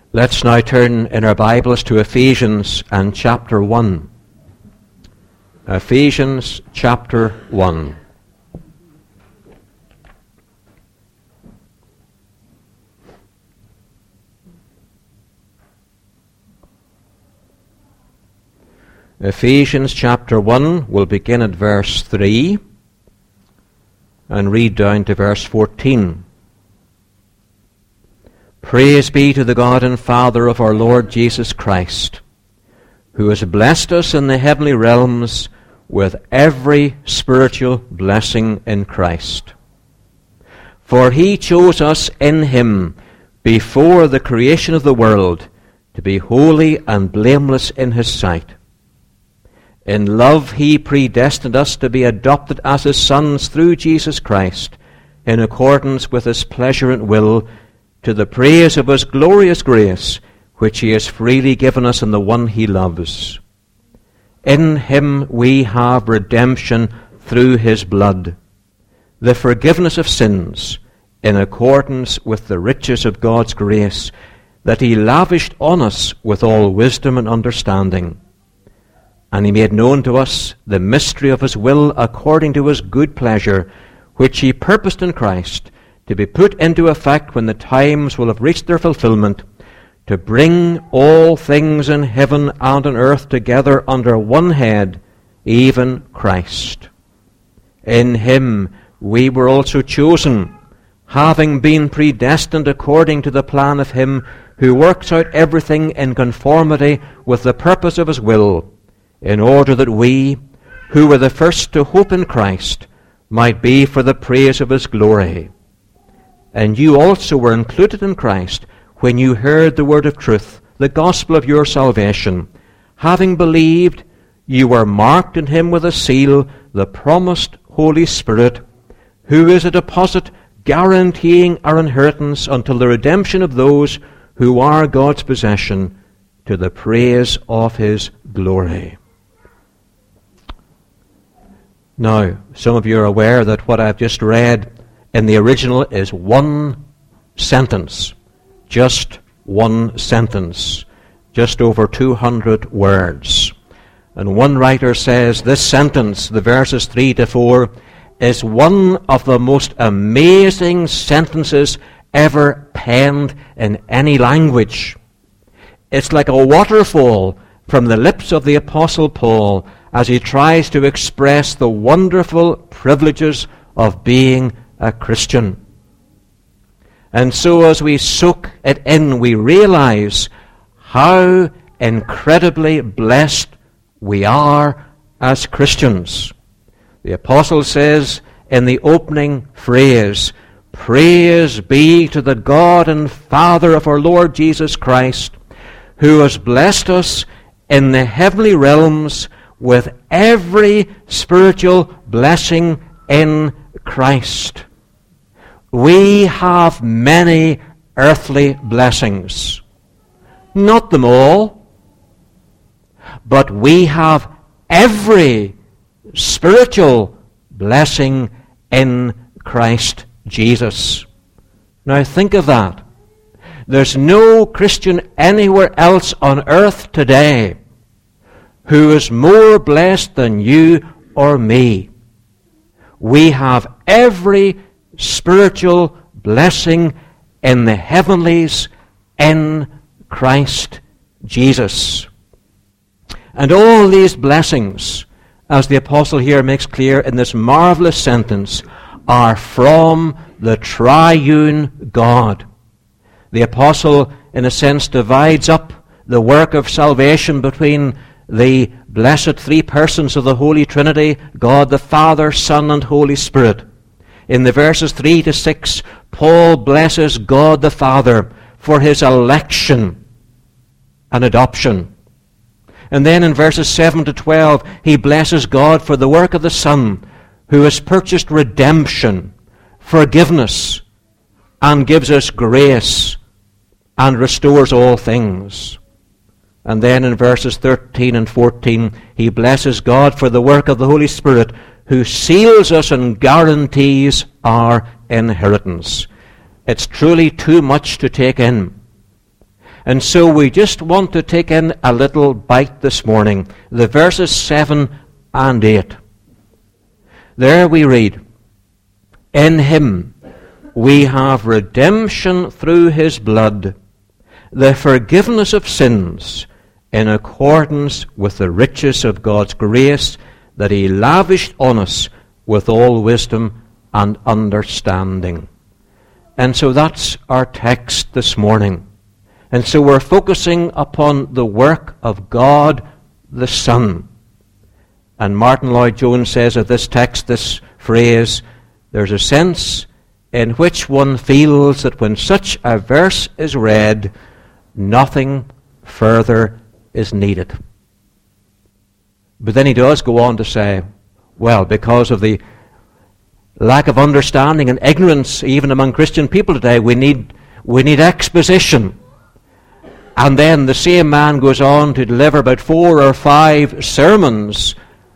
Let's now turn in our Bibles to Ephesians and chapter 1. Ephesians chapter 1. Ephesians chapter 1 will begin at verse 3 and read down to verse 14. Praise be to the God and Father of our Lord Jesus Christ, who has blessed us in the heavenly realms with every spiritual blessing in Christ. For he chose us in him before the creation of the world to be holy and blameless in his sight. In love he predestined us to be adopted as his sons through Jesus Christ, in accordance with his pleasure and will, to the praise of his glorious grace, which he has freely given us in the one he loves. In him we have redemption through his blood, the forgiveness of sins, in accordance with the riches of God's grace, that he lavished on us with all wisdom and understanding. And he made known to us the mystery of his will according to his good pleasure, which he purposed in Christ, to be put into effect when the times will have reached their fulfillment, to bring all things in heaven and on earth together under one head, even Christ. In him we were also chosen, having been predestined according to the plan of him who works out everything in conformity with the purpose of his will, in order that we, who were the first to hope in Christ, might be for the praise of his glory. And you also were included in Christ when you heard the word of truth, the gospel of your salvation. Having believed, you were marked in him with a seal, the promised Holy Spirit, who is a deposit guaranteeing our inheritance until the redemption of those who are God's possession, to the praise of his glory. Now, some of you are aware that what I've just read in the original is one sentence. Just one sentence. Just over 200 words. And one writer says this sentence, the verses 3 to 4, is one of the most amazing sentences ever penned in any language. It's like a waterfall from the lips of the Apostle Paul as he tries to express the wonderful privileges of being a Christian. And so as we soak it in, we realize how incredibly blessed we are as Christians. The apostle says in the opening phrase, "Praise be to the God and Father of our Lord Jesus Christ, who has blessed us in the heavenly realms with every spiritual blessing in Christ." We have many earthly blessings. Not them all, but we have every spiritual blessing in Christ Jesus. Now think of that. There's no Christian anywhere else on earth today who is more blessed than you or me. We have every spiritual blessing in the heavenlies in Christ Jesus. And all these blessings, as the apostle here makes clear in this marvelous sentence, are from the triune God. The apostle, in a sense, divides up the work of salvation between the blessed three persons of the Holy Trinity, God the Father, Son, and Holy Spirit. In the verses 3 to 6, Paul blesses God the Father for his election and adoption. And then in verses 7 to 12, he blesses God for the work of the Son, who has purchased redemption, forgiveness, and gives us grace, and restores all things. And then in verses 13 and 14, he blesses God for the work of the Holy Spirit, who seals us and guarantees our inheritance. It's truly too much to take in. And so we just want to take in a little bite this morning, the verses 7 and 8. There we read, "In him we have redemption through his blood, the forgiveness of sins, in accordance with the riches of God's grace that he lavished on us with all wisdom and understanding." And so that's our text this morning. And so we're focusing upon the work of God the Son. And Martin Lloyd-Jones says of this text, this phrase, there's a sense in which one feels that when such a verse is read, nothing further is needed. But then he does go on to say, well, because of the lack of understanding and ignorance even among Christian people today, we need exposition. And then the same man goes on to deliver about 4 or 5 sermons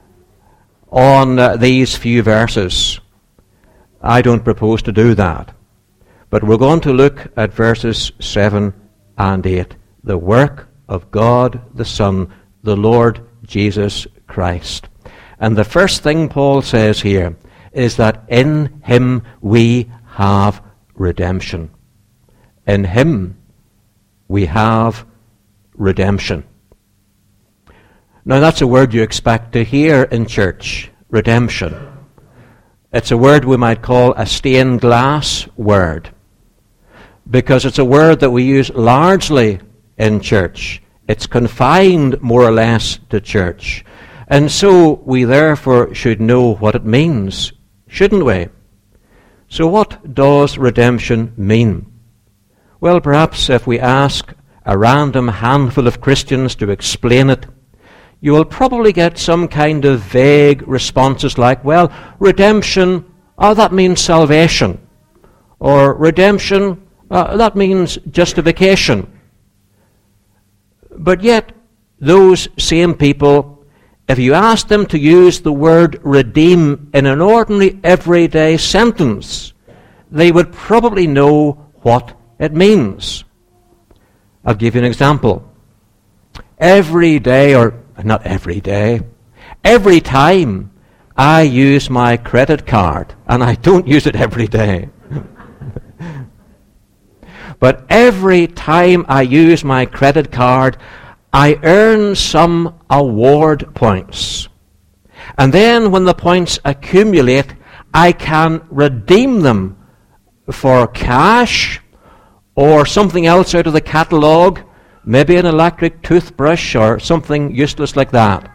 on these few verses. I don't propose to do that. But we're going to look at verses 7 and 8. The work of God the Son, the Lord Jesus Christ. And the first thing Paul says here is that in him we have redemption. In him we have redemption. Now that's a word you expect to hear in church, redemption. It's a word we might call a stained glass word, because it's a word that we use largely in church. It's confined more or less to church. And so we therefore should know what it means, shouldn't we? So what does redemption mean? Well, perhaps if we ask a random handful of Christians to explain it, you will probably get some kind of vague responses like, well, redemption, that means salvation. Or redemption, that means justification. But yet, those same people, if you ask them to use the word redeem in an ordinary, everyday sentence, they would probably know what it means. I'll give you an example. Every day, or not every day, every time I use my credit card, and I don't use it every day, but every time I use my credit card, I earn some award points. And then when the points accumulate, I can redeem them for cash or something else out of the catalogue, maybe an electric toothbrush or something useless like that.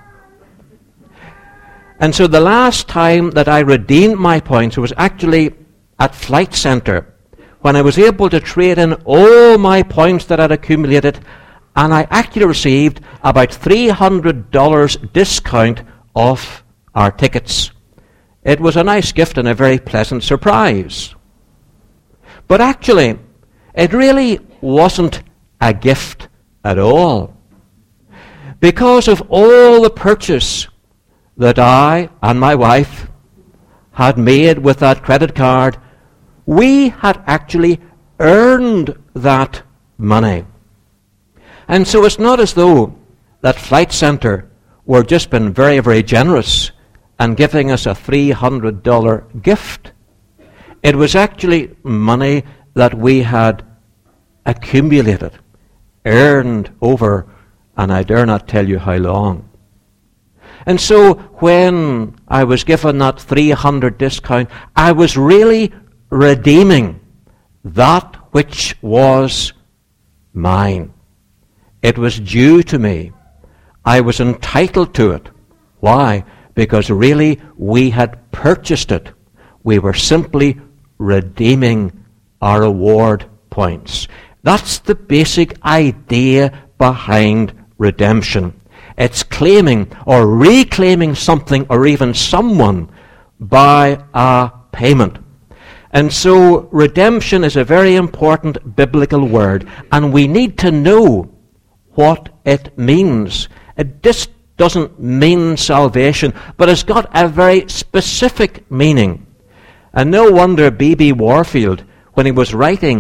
And so the last time that I redeemed my points was actually at Flight Centre, when I was able to trade in all my points that I'd accumulated, and I actually received about $300 discount off our tickets. It was a nice gift and a very pleasant surprise. But actually, it really wasn't a gift at all. Because of all the purchase that I and my wife had made with that credit card, we had actually earned that money. And so it's not as though that Flight Centre were just been very, very generous and giving us a $300 gift. It was actually money that we had accumulated, earned over, and I dare not tell you how long. And so when I was given that $300 discount, I was really redeeming that which was mine. It was due to me. I was entitled to it. Why? Because really we had purchased it. We were simply redeeming our reward points. That's the basic idea behind redemption. It's claiming or reclaiming something or even someone by a payment. And so redemption is a very important biblical word, and we need to know what it means. It just doesn't mean salvation, but it's got a very specific meaning. And no wonder B.B. Warfield, when he was writing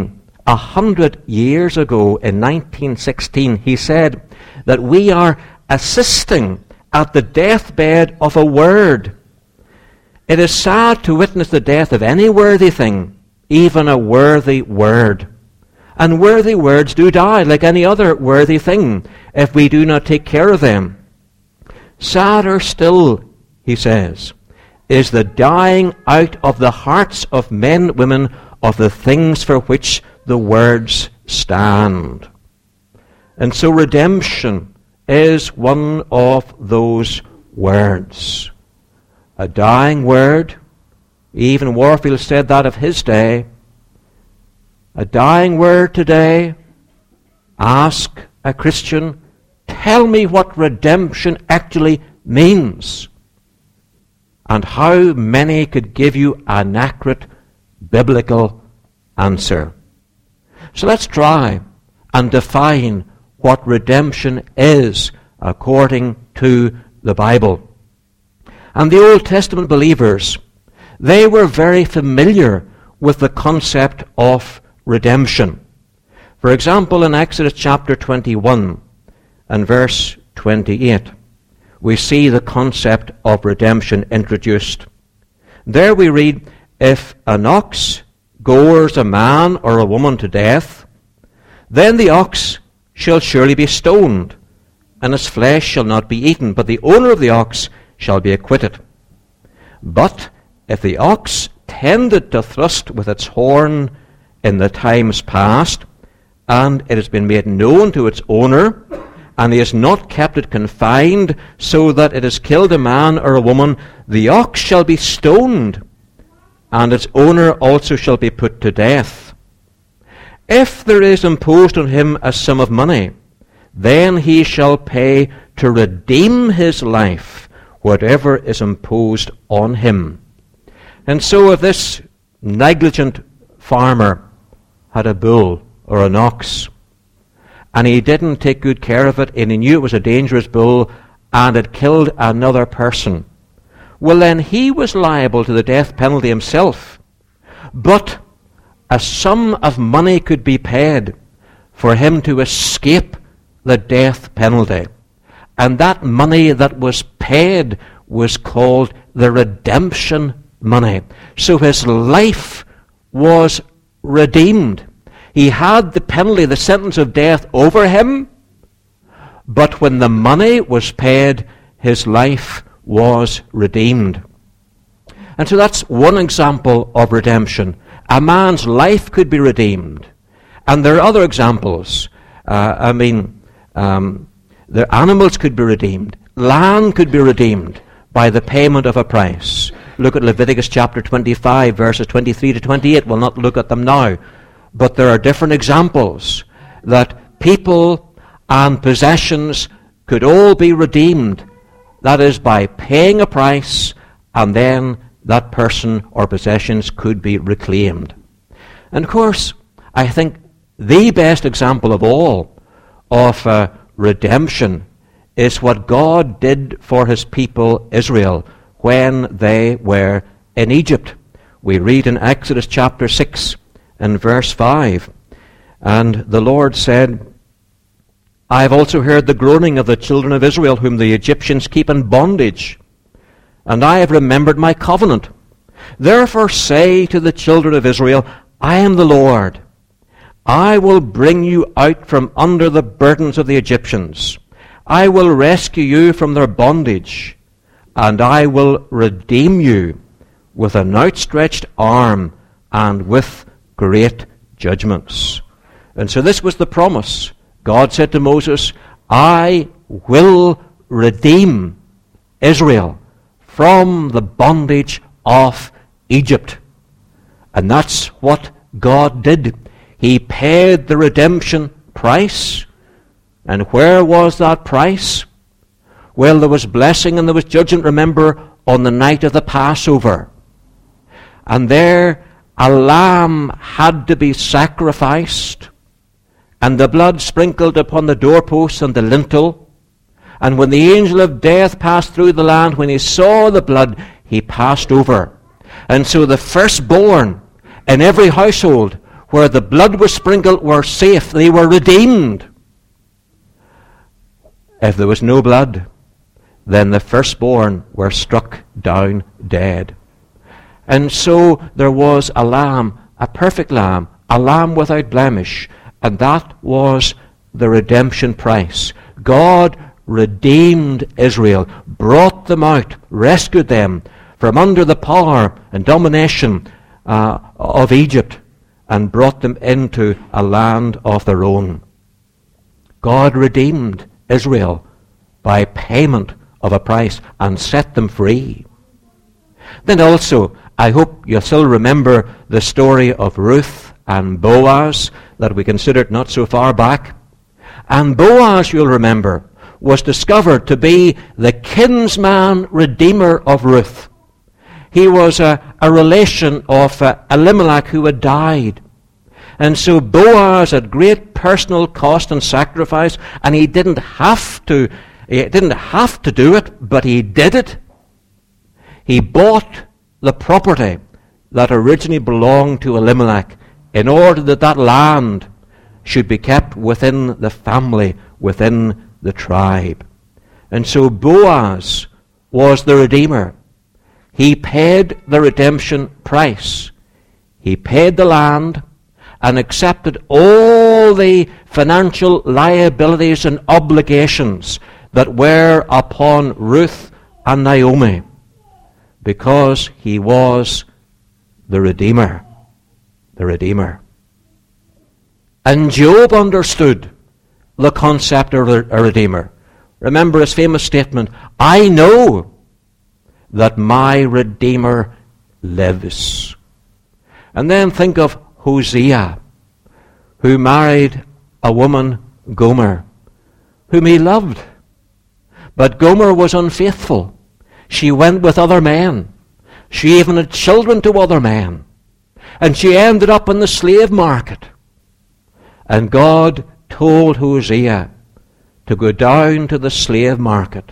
100 years ago in 1916, he said that we are assisting at the deathbed of a word. It is sad to witness the death of any worthy thing, even a worthy word. And worthy words do die, like any other worthy thing, if we do not take care of them. Sadder still, he says, is the dying out of the hearts of men and women of the things for which the words stand. And so redemption is one of those words. A dying word. Even Warfield said that of his day. A dying word today. Ask a Christian, tell me what redemption actually means. And how many could give you an accurate biblical answer? So let's try and define what redemption is according to the Bible. And the Old Testament believers, they were very familiar with the concept of redemption. For example, in Exodus chapter 21 and verse 28, we see the concept of redemption introduced. There we read, if an ox gores a man or a woman to death, then the ox shall surely be stoned, and his flesh shall not be eaten, but the owner of the ox shall be acquitted. But if the ox tended to thrust with its horn in the times past, and it has been made known to its owner, and he has not kept it confined, so that it has killed a man or a woman, the ox shall be stoned, and its owner also shall be put to death. If there is imposed on him a sum of money, then he shall pay to redeem his life whatever is imposed on him. And so if this negligent farmer had a bull or an ox, and he didn't take good care of it, and he knew it was a dangerous bull, and it killed another person, well then he was liable to the death penalty himself. But a sum of money could be paid for him to escape the death penalty. And that money that was paid was called the redemption money. So his life was redeemed. He had the penalty, the sentence of death over him, but when the money was paid, his life was redeemed. And so that's one example of redemption. A man's life could be redeemed. And there are other examples. The animals could be redeemed. Land could be redeemed by the payment of a price. Look at Leviticus chapter 25, verses 23 to 28. We'll not look at them now. But there are different examples that people and possessions could all be redeemed. That is, by paying a price, and then that person or possessions could be reclaimed. And of course, I think the best example of all of redemption is what God did for his people Israel when they were in Egypt. We read in Exodus chapter 6 and verse 5, and the Lord said, I have also heard the groaning of the children of Israel, whom the Egyptians keep in bondage, and I have remembered my covenant. Therefore say to the children of Israel, I am the Lord. I will bring you out from under the burdens of the Egyptians. I will rescue you from their bondage, and I will redeem you with an outstretched arm and with great judgments. And so this was the promise. God said to Moses, I will redeem Israel from the bondage of Egypt. And that's what God did. He paid the redemption price. And where was that price? Well, there was blessing and there was judgment, remember, on the night of the Passover. And there a lamb had to be sacrificed, and the blood sprinkled upon the doorposts and the lintel. And when the angel of death passed through the land, when he saw the blood, he passed over. And so the firstborn in every household where the blood was sprinkled were safe. They were redeemed. If there was no blood, then the firstborn were struck down dead. And so there was a lamb, a perfect lamb, a lamb without blemish, and that was the redemption price. God redeemed Israel, brought them out, rescued them from under the power and domination of Egypt, and brought them into a land of their own. God redeemed Israel by payment of a price and set them free. Then also, I hope you'll still remember the story of Ruth and Boaz that we considered not so far back. And Boaz, you'll remember, was discovered to be the kinsman redeemer of Ruth. He was a relation of Elimelech who had died. And so Boaz had great personal cost and sacrifice, and he didn't have to do it, but he did it. He bought the property that originally belonged to Elimelech in order that that land should be kept within the family, within the tribe. And so Boaz was the redeemer. He paid the redemption price. He paid the land and accepted all the financial liabilities and obligations that were upon Ruth and Naomi, because he was the Redeemer. The Redeemer. And Job understood the concept of a Redeemer. Remember his famous statement, I know that my Redeemer lives. And then think of Hosea, who married a woman, Gomer, whom he loved. But Gomer was unfaithful. She went with other men. She even had children to other men. And she ended up in the slave market. And God told Hosea to go down to the slave market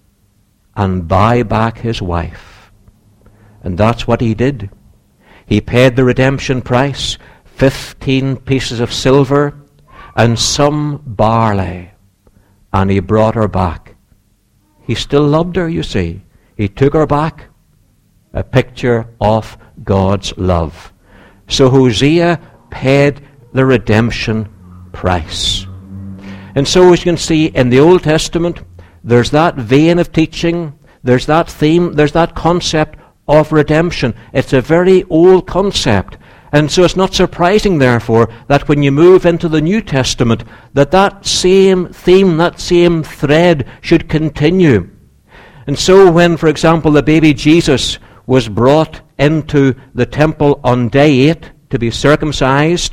and buy back his wife. And that's what he did. He paid the redemption price, 15 pieces of silver and some barley, and he brought her back. He still loved her, you see. He took her back. A picture of God's love. So Hosea paid the redemption price. And so as you can see in the Old Testament, there's that vein of teaching, there's that theme, there's that concept of redemption. It's a very old concept. And so it's not surprising, therefore, that when you move into the New Testament, that same theme, that same thread should continue. And so when, for example, the baby Jesus was brought into the temple on day 8 to be circumcised,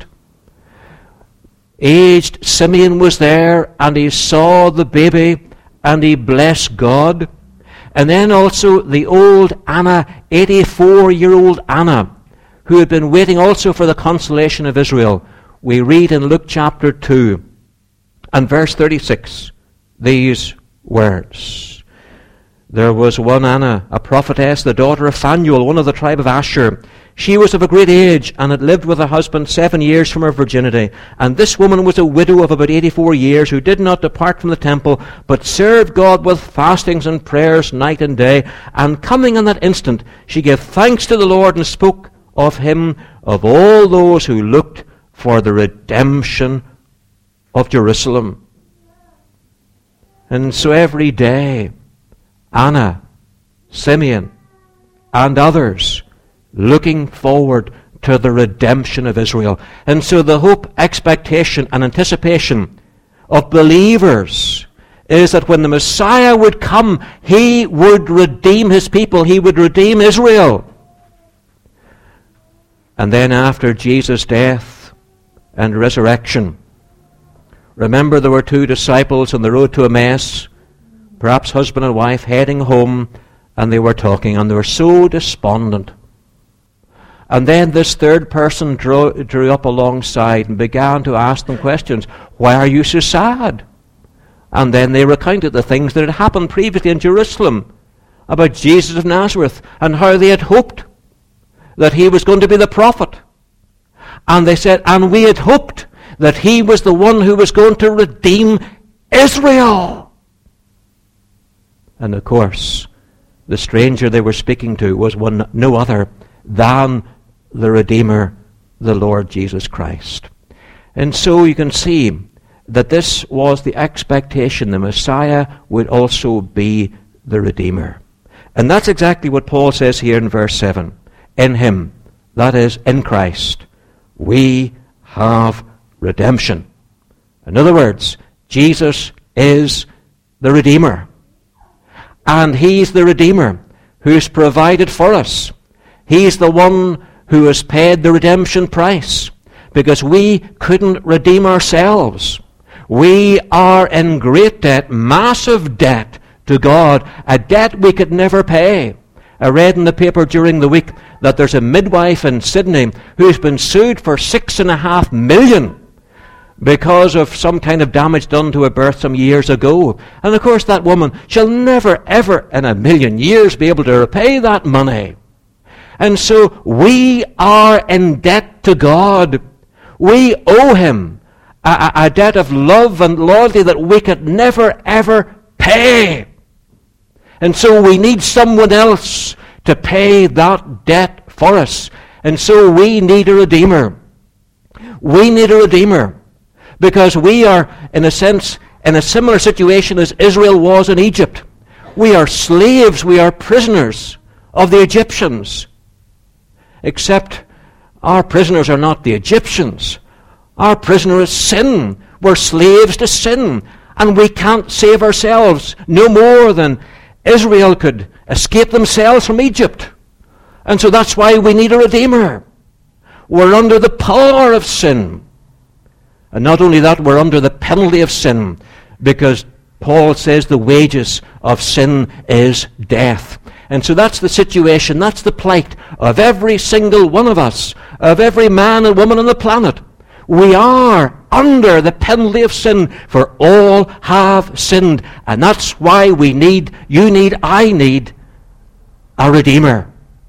aged Simeon was there, and he saw the baby, and he blessed God. And then also the old Anna, 84-year-old Anna, who had been waiting also for the consolation of Israel. We read in Luke chapter 2 and verse 36 these words. There was one Anna, a prophetess, the daughter of Phanuel, one of the tribe of Asher. She was of a great age and had lived with her husband 7 years from her virginity. And this woman was a widow of about 84 years who did not depart from the temple, but served God with fastings and prayers night and day. And coming in that instant, she gave thanks to the Lord and spoke of him of all those who looked for the redemption of Jerusalem. And so every day, Anna, Simeon, and others looking forward to the redemption of Israel. And so the hope, expectation, and anticipation of believers is that when the Messiah would come, he would redeem his people. He would redeem Israel. And then after Jesus' death and resurrection, remember there were 2 disciples on the road to Emmaus, perhaps husband and wife, heading home, and they were talking, and they were so despondent. And then this third person drew up alongside and began to ask them questions. Why are you so sad? And then they recounted the things that had happened previously in Jerusalem about Jesus of Nazareth and how they had hoped that he was going to be the prophet. And they said, and we had hoped that he was the one who was going to redeem Israel. And of course, the stranger they were speaking to was no other than the Redeemer, the Lord Jesus Christ. And so you can see that this was the expectation. The Messiah would also be the Redeemer. And that's exactly what Paul says here in verse 7. In him, that is, in Christ, we have redemption. In other words, Jesus is the Redeemer. And he's the Redeemer who's provided for us. He's the one who has paid the redemption price, because we couldn't redeem ourselves. We are in great debt, massive debt to God, a debt we could never pay. I read in the paper during the week that there's a midwife in Sydney who's been sued for $6.5 million because of some kind of damage done to a birth some years ago. And of course that woman, she'll never ever in a million years be able to repay that money. And so we are in debt to God. We owe him a debt of love and loyalty that we could never ever pay. And so we need someone else to pay that debt for us. And so we need a Redeemer. We need a Redeemer because we are, in a sense, in a similar situation as Israel was in Egypt. We are slaves, we are prisoners of the Egyptians. Except our prisoners are not the Egyptians. Our prisoner is sin. We're slaves to sin. And we can't save ourselves no more than Israel could escape themselves from Egypt. And so that's why we need a Redeemer. We're under the power of sin. And not only that, we're under the penalty of sin, because Paul says the wages of sin is death. And so that's the situation, that's the plight of every single one of us, of every man and woman on the planet. We are under the penalty of sin, for all have sinned. And that's why I need a Redeemer.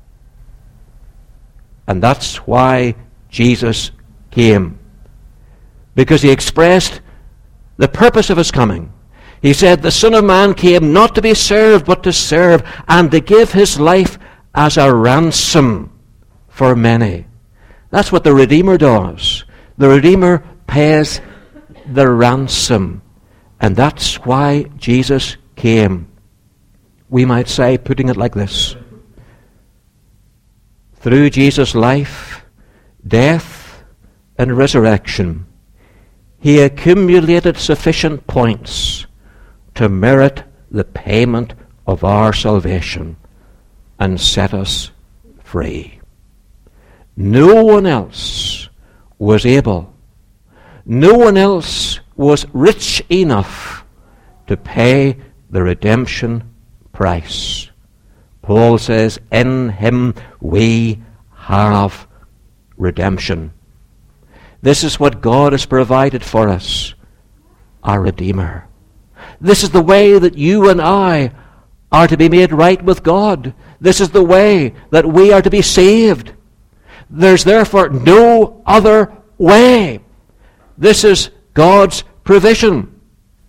And that's why Jesus came. Because he expressed the purpose of his coming. He said, the Son of Man came not to be served, but to serve, and to give his life as a ransom for many. That's what the Redeemer does. The Redeemer pays the ransom. And that's why Jesus came. We might say, putting it like this: through Jesus' life, death, and resurrection, he accumulated sufficient points to merit the payment of our salvation and set us free. No one else was able, no one else was rich enough to pay the redemption price. Paul says, in him we have redemption. This is what God has provided for us, our Redeemer. This is the way that you and I are to be made right with God. This is the way that we are to be saved. There's therefore no other way. This is God's provision.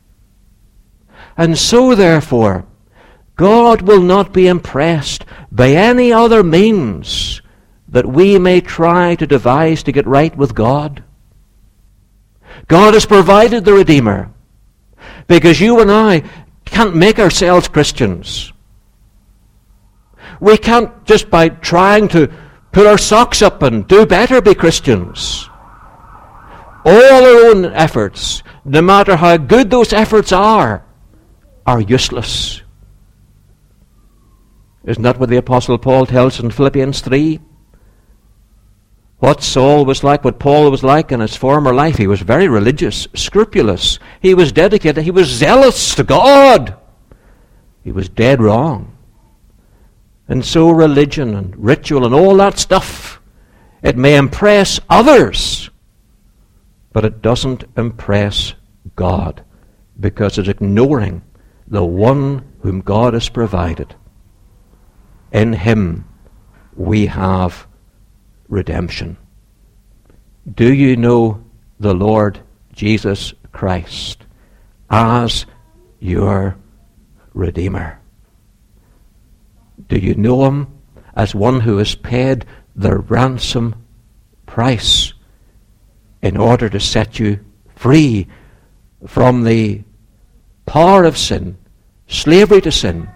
And so therefore, God will not be impressed by any other means that we may try to devise to get right with God. God has provided the Redeemer, because you and I can't make ourselves Christians. We can't just by trying to put our socks up and do better be Christians. All our own efforts, no matter how good those efforts are useless. Isn't that what the Apostle Paul tells in Philippians 3? What Saul was like, what Paul was like in his former life. He was very religious, scrupulous. He was dedicated. He was zealous to God. He was dead wrong. And so religion and ritual and all that stuff, it may impress others, but it doesn't impress God, because it's ignoring the one whom God has provided. In him we have redemption. Do you know the Lord Jesus Christ as your Redeemer? Do you know him as one who has paid the ransom price in order to set you free from the power of sin, slavery to sin,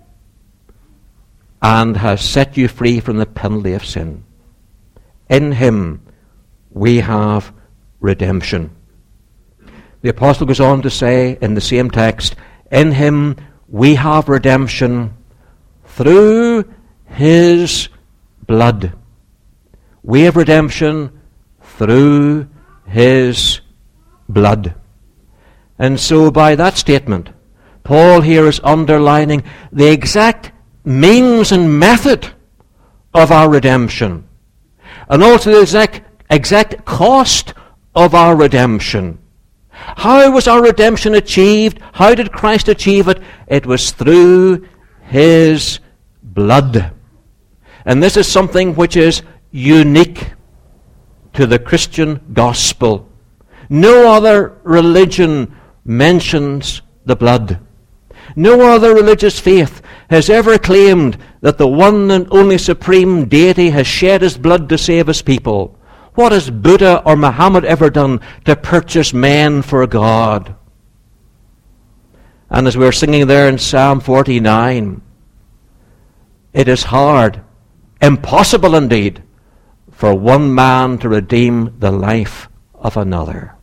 and has set you free from the penalty of sin? In him we have redemption. The apostle goes on to say in the same text, in him we have redemption through his blood. We have redemption through his blood. And so by that statement, Paul here is underlining the exact means and method of our redemption, and also the exact cost of our redemption. How was our redemption achieved? How did Christ achieve it? It was through his blood. And this is something which is unique to the Christian gospel. No other religion mentions the blood. No other religious faith has ever claimed that the one and only supreme deity has shed his blood to save his people. What has Buddha or Muhammad ever done to purchase men for God? And as we're singing there in Psalm 49, it is hard, impossible indeed, for one man to redeem the life of another.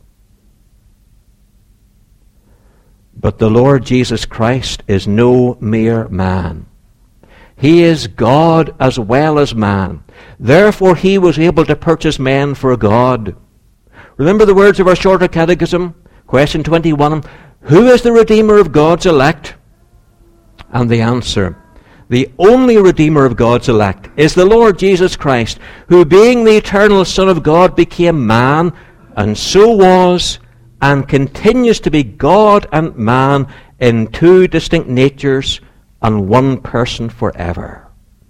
But the Lord Jesus Christ is no mere man. He is God as well as man. Therefore he was able to purchase men for God. Remember the words of our shorter catechism? Question 21. Who is the Redeemer of God's elect? And the answer, the only Redeemer of God's elect is the Lord Jesus Christ, who being the eternal Son of God became man, and so was and continues to be God and man in two distinct natures and one person forever.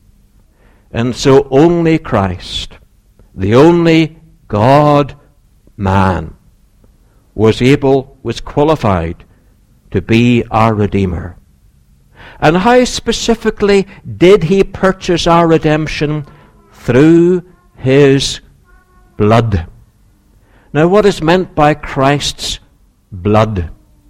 And so only Christ, the only God-man, was qualified to be our Redeemer. And how specifically did he purchase our redemption? Through his blood. Now, what is meant by Christ's blood?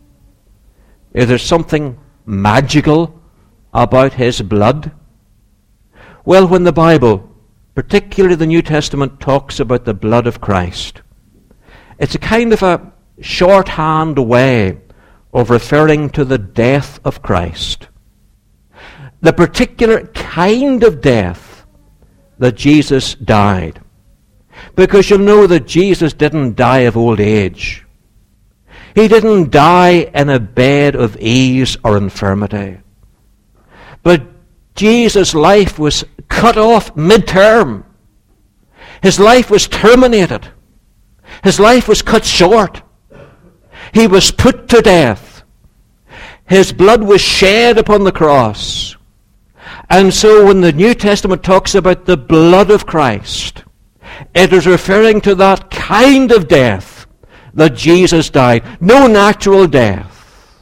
Is there something magical about his blood? Well, when the Bible, particularly the New Testament, talks about the blood of Christ, it's a kind of a shorthand way of referring to the death of Christ. The particular kind of death that Jesus died. Because you'll know that Jesus didn't die of old age. He didn't die in a bed of ease or infirmity. But Jesus' life was cut off mid-term. His life was terminated. His life was cut short. He was put to death. His blood was shed upon the cross. And so when the New Testament talks about the blood of Christ, it is referring to that kind of death that Jesus died. No natural death.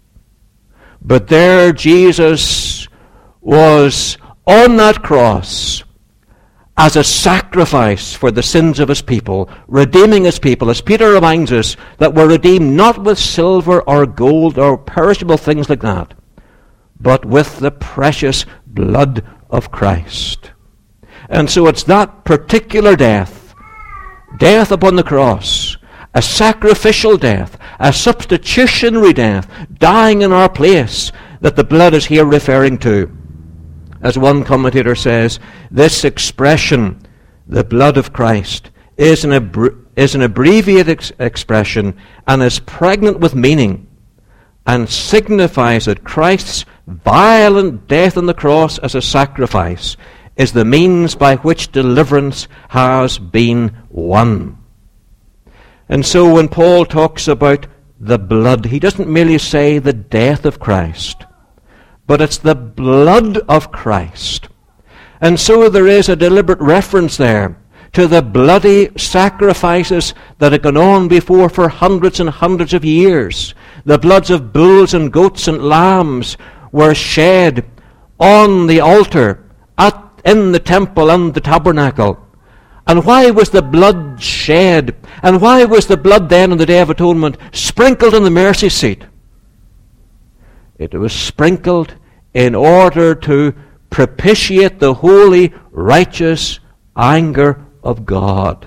But there Jesus was on that cross as a sacrifice for the sins of his people, redeeming his people. As Peter reminds us, that we're redeemed not with silver or gold or perishable things like that, but with the precious blood of Christ. And so it's that particular death upon the cross, a sacrificial death, a substitutionary death, dying in our place, that the blood is here referring to. As one commentator says, this expression, the blood of Christ, is an abbreviated expression and is pregnant with meaning, and signifies that Christ's violent death on the cross as a sacrifice is the means by which deliverance has been won. And so when Paul talks about the blood, he doesn't merely say the death of Christ, but it's the blood of Christ. And so there is a deliberate reference there to the bloody sacrifices that had gone on before for hundreds and hundreds of years. The bloods of bulls and goats and lambs were shed on the altar, in the temple and the tabernacle. And why was the blood shed? And why was the blood then on the Day of Atonement sprinkled in the mercy seat? It was sprinkled in order to propitiate the holy, righteous anger of God.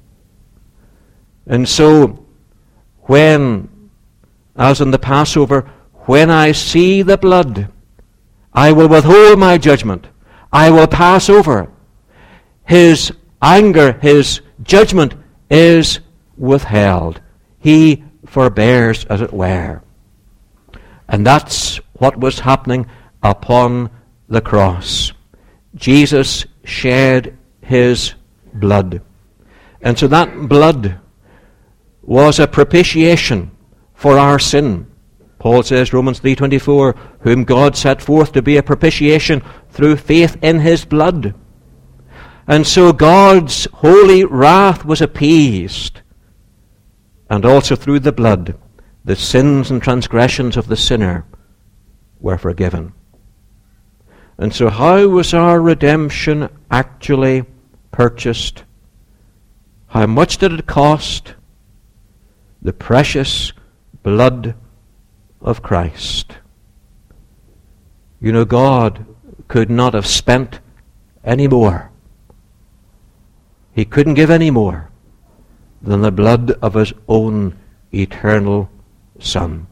And so, when, as in the Passover, when I see the blood, I will withhold my judgment. I will pass over. His anger, his judgment is withheld. He forbears, as it were. And that's what was happening upon the cross. Jesus shed his blood. And so that blood was a propitiation for our sin. Paul says, Romans 3:24, whom God set forth to be a propitiation through faith in his blood. And so God's holy wrath was appeased. And also through the blood, the sins and transgressions of the sinner were forgiven. And so how was our redemption actually purchased? How much did it cost? The precious blood of Christ. You know, God could not have spent any more. He couldn't give any more than the blood of his own eternal Son.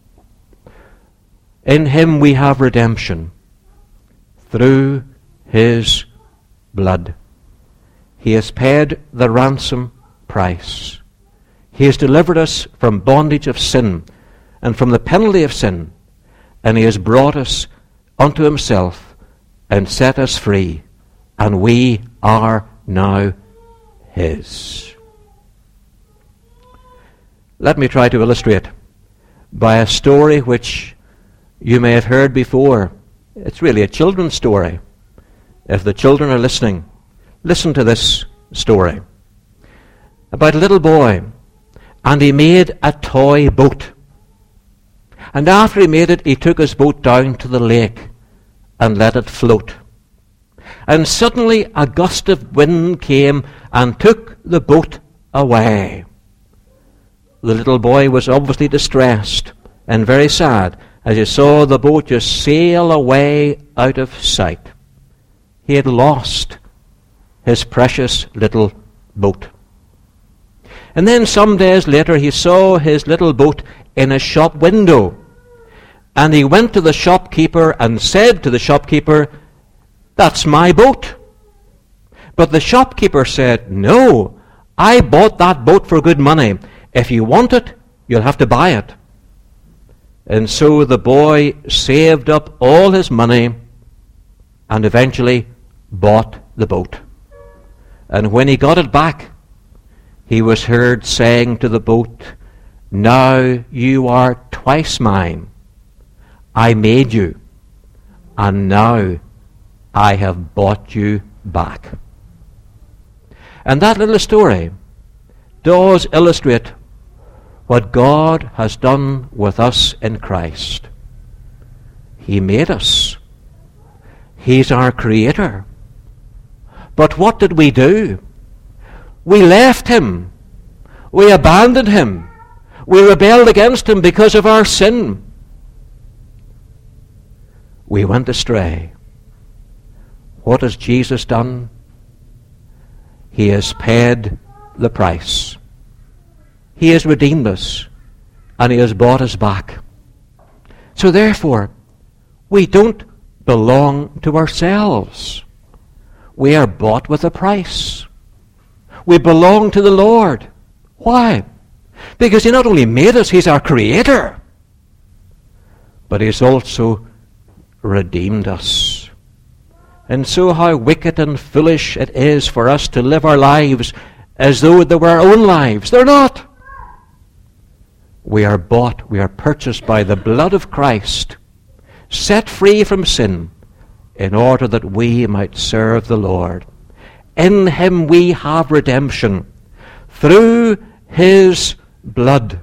In him we have redemption through his blood. He has paid the ransom price. He has delivered us from bondage of sin and from the penalty of sin, and he has brought us unto himself and set us free, and we are now his. Let me try to illustrate by a story which you may have heard before. It's really a children's story. If the children are listening, listen to this story about a little boy, and he made a toy boat. And after he made it, he took his boat down to the lake and let it float. And suddenly a gust of wind came and took the boat away. The little boy was obviously distressed and very sad as he saw the boat just sail away out of sight. He had lost his precious little boat. And then some days later he saw his little boat in a shop window. And he went to the shopkeeper and said to the shopkeeper, "That's my boat." But the shopkeeper said, "No, I bought that boat for good money. If you want it, you'll have to buy it." And so the boy saved up all his money and eventually bought the boat. And when he got it back, he was heard saying to the boat, "Now you are twice mine. I made you, and now I have bought you back." And that little story does illustrate what God has done with us in Christ. He made us. He's our Creator. But what did we do? We left him. We abandoned him. We rebelled against him because of our sin. We went astray. What has Jesus done? He has paid the price. He has redeemed us, and he has bought us back. So therefore, we don't belong to ourselves. We are bought with a price. We belong to the Lord. Why? Because he not only made us, he's our Creator, but he's also redeemed us. And so how wicked and foolish it is for us to live our lives as though they were our own lives. They're not. We are bought, we are purchased by the blood of Christ, set free from sin, in order that we might serve the Lord. In him we have redemption through his blood,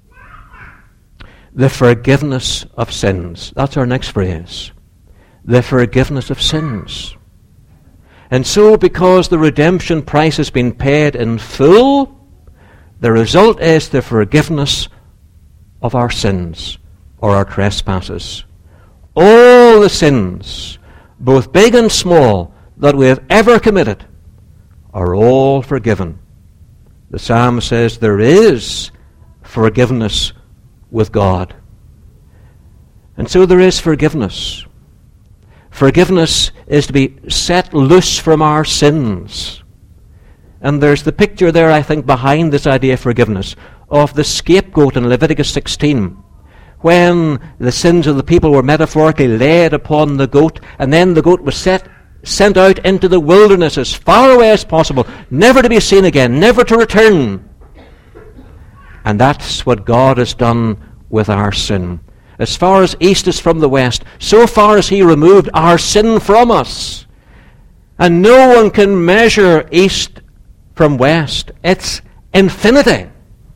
the forgiveness of sins. That's our next phrase. The forgiveness of sins. And so, because the redemption price has been paid in full, the result is the forgiveness of our sins or our trespasses. All the sins, both big and small, that we have ever committed are all forgiven. The psalm says there is forgiveness with God. And so there is forgiveness. Forgiveness is to be set loose from our sins. And there's the picture there, I think, behind this idea of forgiveness, of the scapegoat in Leviticus 16, when the sins of the people were metaphorically laid upon the goat, and then the goat was sent out into the wilderness as far away as possible, never to be seen again, never to return. And that's what God has done with our sin. As far as east is from the west, so far as he removed our sin from us. And no one can measure east from west. It's infinity.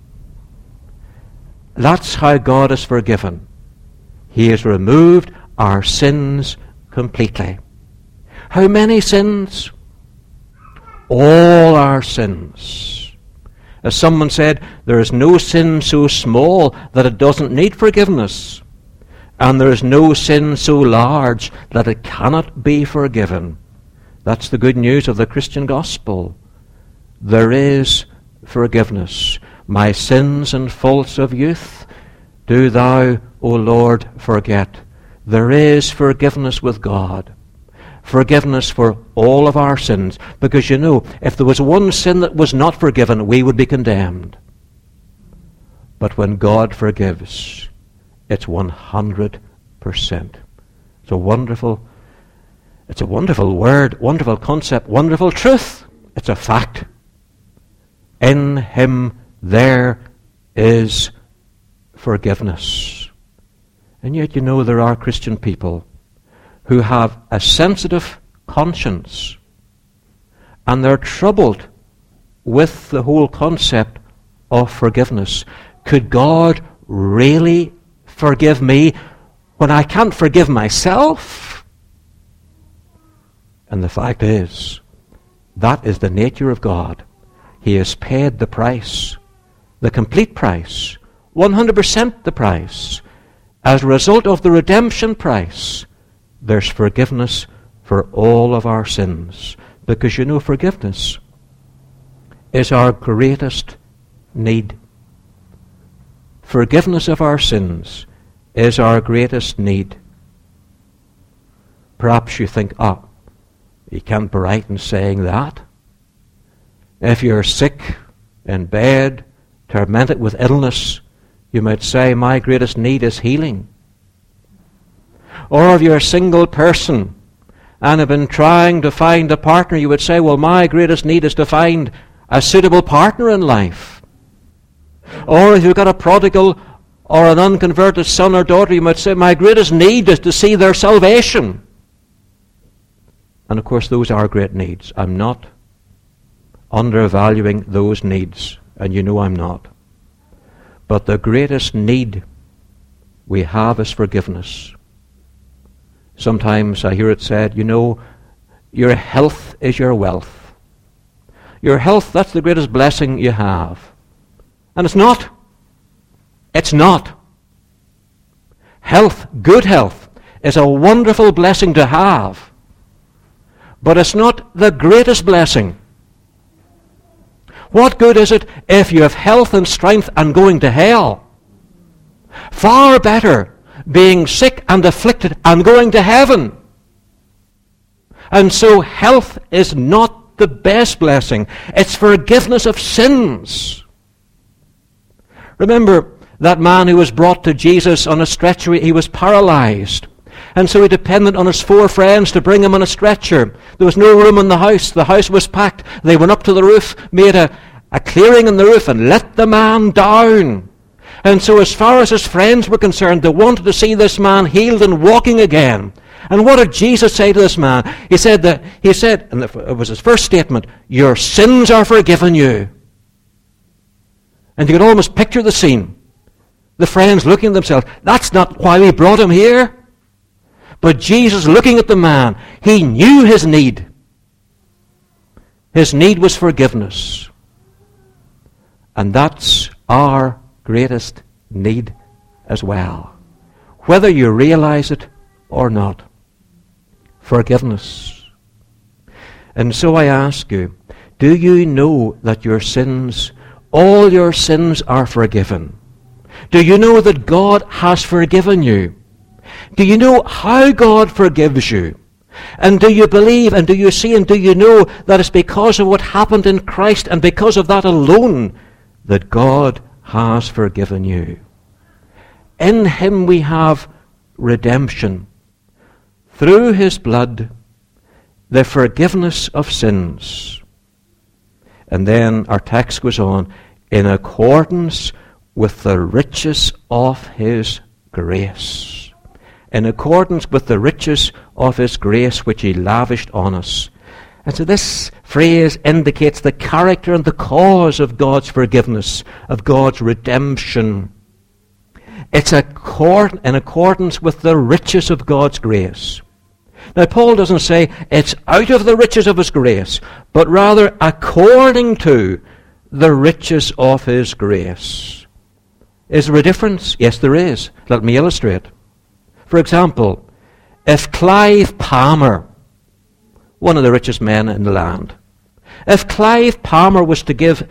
That's how God has forgiven. He has removed our sins completely. How many sins? All our sins. As someone said, there is no sin so small that it doesn't need forgiveness. And there is no sin so large that it cannot be forgiven. That's the good news of the Christian gospel. There is forgiveness. My sins and faults of youth, do thou, O Lord, forget. There is forgiveness with God. Forgiveness for all of our sins. Because you know, if there was one sin that was not forgiven, we would be condemned. But when God forgives, it's 100%. It's a wonderful word, wonderful concept, wonderful truth. It's a fact. In him there is forgiveness. And yet, you know, there are Christian people who have a sensitive conscience, and they're troubled with the whole concept of forgiveness. Could God really forgive me when I can't forgive myself? And the fact is, that is the nature of God. He has paid the price, the complete price, 100% the price. As a result of the redemption price, there's forgiveness for all of our sins. Because you know, forgiveness is our greatest need. Forgiveness of our sins is our greatest need. Perhaps you think, you can't be right in saying that. If you're sick, in bed, tormented with illness, you might say, my greatest need is healing. Or if you're a single person and have been trying to find a partner, you would say, well, my greatest need is to find a suitable partner in life. Or if you've got a prodigal or an unconverted son or daughter, you might say, my greatest need is to see their salvation. And of course, those are great needs. I'm not undervaluing those needs, and you know I'm not. But the greatest need we have is forgiveness. Sometimes I hear it said, you know, your health is your wealth. Your health, that's the greatest blessing you have. And it's not. It's not. Health, good health, is a wonderful blessing to have. But it's not the greatest blessing. What good is it if you have health and strength and going to hell? Far better being sick and afflicted and going to heaven. And so health is not the best blessing. It's forgiveness of sins. Remember that man who was brought to Jesus on a stretcher. He was paralyzed. And so he depended on his 4 friends to bring him on a stretcher. There was no room in the house. The house was packed. They went up to the roof, made a clearing in the roof, and let the man down. And so as far as his friends were concerned, they wanted to see this man healed and walking again. And what did Jesus say to this man? He said, and it was his first statement, your sins are forgiven you. And you can almost picture the scene. The friends looking at themselves, that's not why we brought him here. But Jesus looking at the man, he knew his need. His need was forgiveness. And that's our greatest need as well. Whether you realize it or not. Forgiveness. And so I ask you, do you know that your sins, all your sins are forgiven? Do you know that God has forgiven you? Do you know how God forgives you? And do you believe and do you see and do you know that it's because of what happened in Christ and because of that alone that God has forgiven you? In him we have redemption. Through his blood, the forgiveness of sins. And then our text goes on, in accordance with the riches of his grace. In accordance with the riches of his grace which he lavished on us. And so this phrase indicates the character and the cause of God's forgiveness, of God's redemption. It's in accordance with the riches of God's grace. Now, Paul doesn't say it's out of the riches of his grace, but rather according to the riches of his grace. Is there a difference? Yes, there is. Let me illustrate. For example, if Clive Palmer, one of the richest men in the land, if Clive Palmer was to give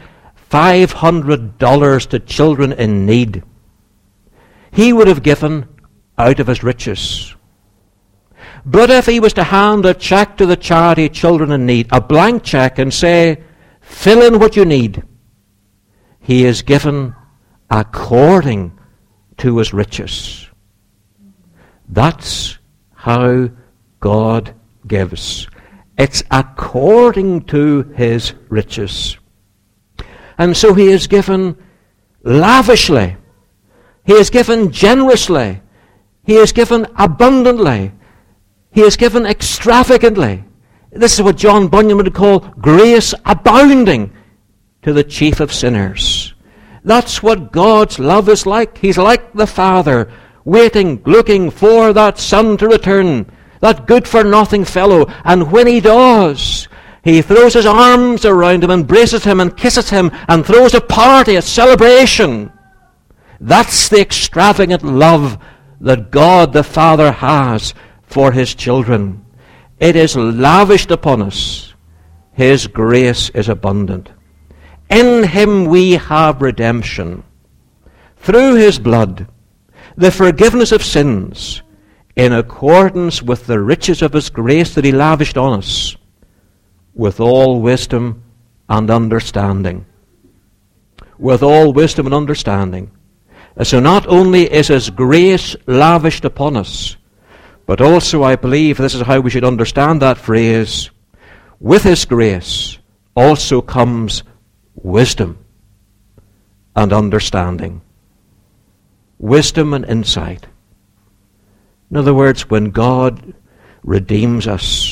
$500 to children in need, he would have given out of his riches. But if he was to hand a check to the charity Children in Need, a blank check, and say, fill in what you need, he is given according to his riches. That's how God gives. It's according to his riches. And so he is given lavishly. He is given generously. He is given abundantly. He is given extravagantly. This is what John Bunyan would call grace abounding to the chief of sinners. That's what God's love is like. He's like the Father, waiting, looking for that Son to return, that good-for-nothing fellow. And when he does, he throws his arms around him, embraces him, and kisses him, and throws a party, a celebration. That's the extravagant love that God the Father has for his children. It is lavished upon us. His grace is abundant. In him we have redemption. Through his blood, the forgiveness of sins, in accordance with the riches of his grace that he lavished on us, with all wisdom and understanding. With all wisdom and understanding. So not only is his grace lavished upon us, but also I believe this is how we should understand that phrase, with his grace also comes wisdom and understanding. Wisdom and insight. In other words, when God redeems us,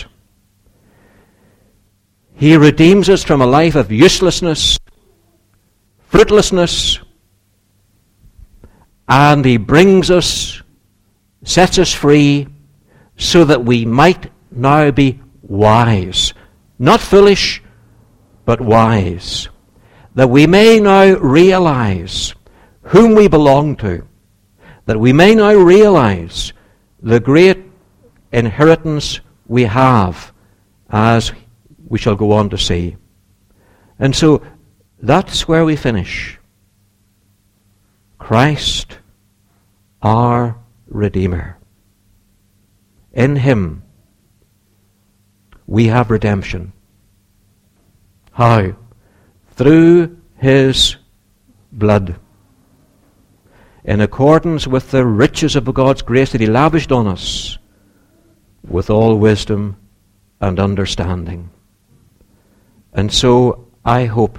he redeems us from a life of uselessness, fruitlessness, and he brings us, sets us free, so that we might now be wise. Not foolish, but wise. That we may now realize whom we belong to. That we may now realize the great inheritance we have, as we shall go on to see. And so that's where we finish. Christ, our Redeemer. In him we have redemption. How? Through his blood. In accordance with the riches of God's grace that he lavished on us, with all wisdom and understanding. And so I hope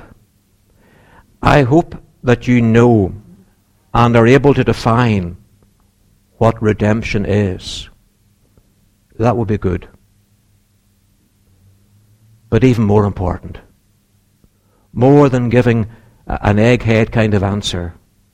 that you know and are able to define what redemption is. that would be good. But even more important, more than giving an egghead kind of answer,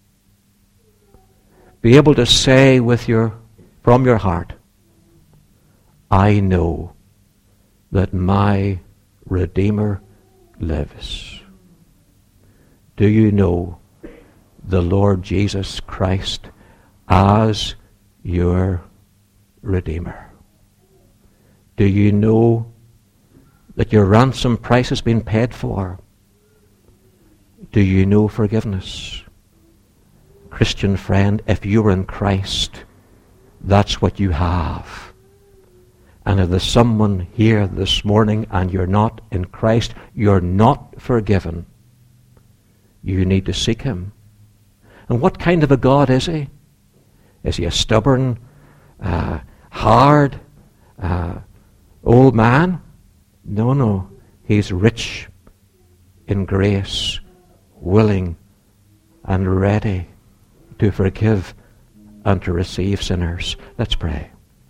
be able to say from your heart, I know that my Redeemer lives. Do you know the Lord Jesus Christ as your Redeemer? Do you know that your ransom price has been paid for? Do you know forgiveness? Christian friend, if you're in Christ, that's what you have. And if there's someone here this morning and you're not in Christ, you're not forgiven, you need to seek him. And what kind of a God is he? Is he a stubborn, hard, old man? No. He's rich in grace, willing and ready to forgive and to receive sinners. Let's pray.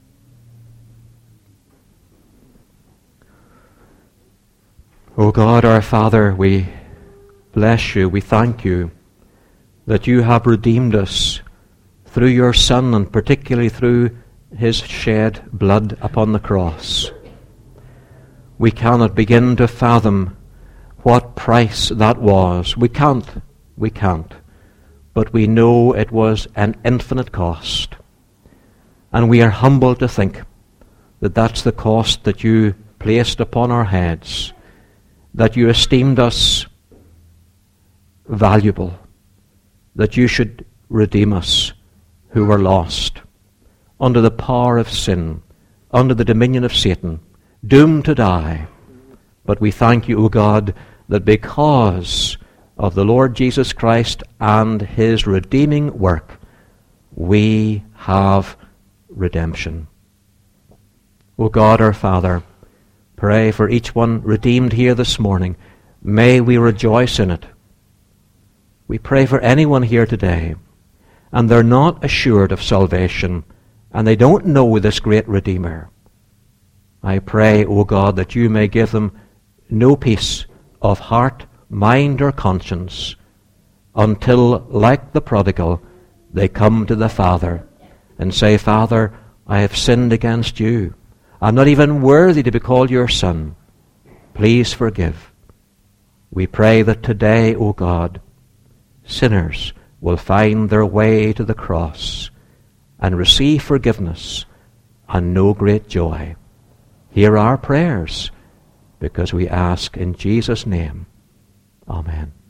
O God, our Father, we bless you, we thank you that you have redeemed us through your Son, and particularly through his shed blood upon the cross. We cannot begin to fathom what price that was. We can't. But we know it was an infinite cost. And we are humbled to think that that's the cost that you placed upon our heads, that you esteemed us valuable, that you should redeem us who were lost, under the power of sin, under the dominion of Satan, doomed to die. But we thank you, O God, that because of the Lord Jesus Christ and his redeeming work, we have redemption. O God, our Father, pray for each one redeemed here this morning. May we rejoice in it. We pray for anyone here today, and they're not assured of salvation, and they don't know this great Redeemer. I pray, O God, that you may give them no peace of heart, mind, or conscience until, like the prodigal, they come to the Father and say, Father, I have sinned against you. I'm not even worthy to be called your son. Please forgive. We pray that today, O God, sinners will find their way to the cross and receive forgiveness and know great joy. Hear our prayers, because we ask in Jesus' name. Amen.